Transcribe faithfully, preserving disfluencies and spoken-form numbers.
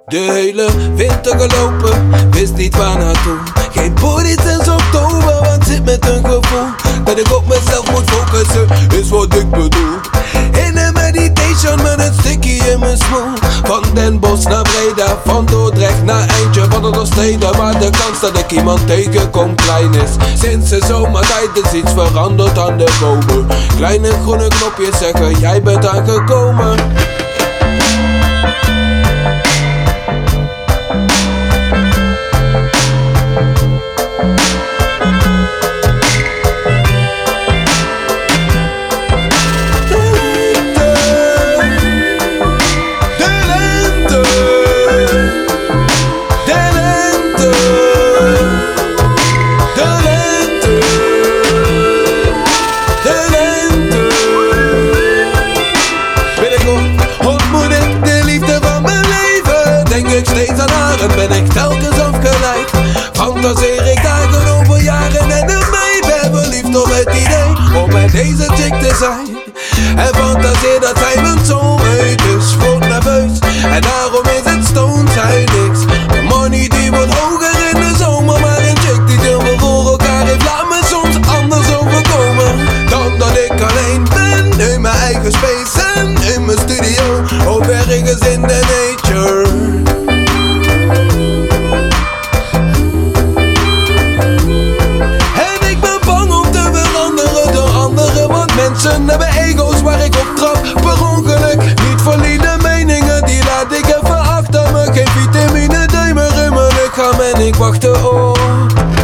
De hele winter gelopen, wist niet waar naartoe. Geen body sinds oktober, want zit met een gevoel dat ik op mezelf moet focussen, is wat ik bedoel. In een meditation met een sticky in mijn smoel. Van Den Bosch naar Breda, van Dordrecht naar Eindje, van de Noorsteden, waar de kans dat ik iemand tegenkom klein is. Sinds de zomertijd is iets veranderd aan de bomen. Kleine groene knopjes zeggen, jij bent aangekomen. Steeds aan haar en ben ik telkens afgeleid. Fantaseer ik dagen over jaren en in mij ben verliefd op het idee om met deze chick te zijn. En fantaseer dat zij mijn soulmate is, word nerveus en daarom is het stone zij niks. De money die wordt hoger in de zomer, maar een chick die veel meer voor elkaar heeft laat me soms anders overkomen dan dat ik alleen ben in mijn eigen space en in mijn studio of ergens in de nature. Mensen hebben ego's waar ik op trap per ongeluk. Niet valide meningen, die laat ik even achter me. Geen vitamine D meer in mijn lichaam en ik wacht erop.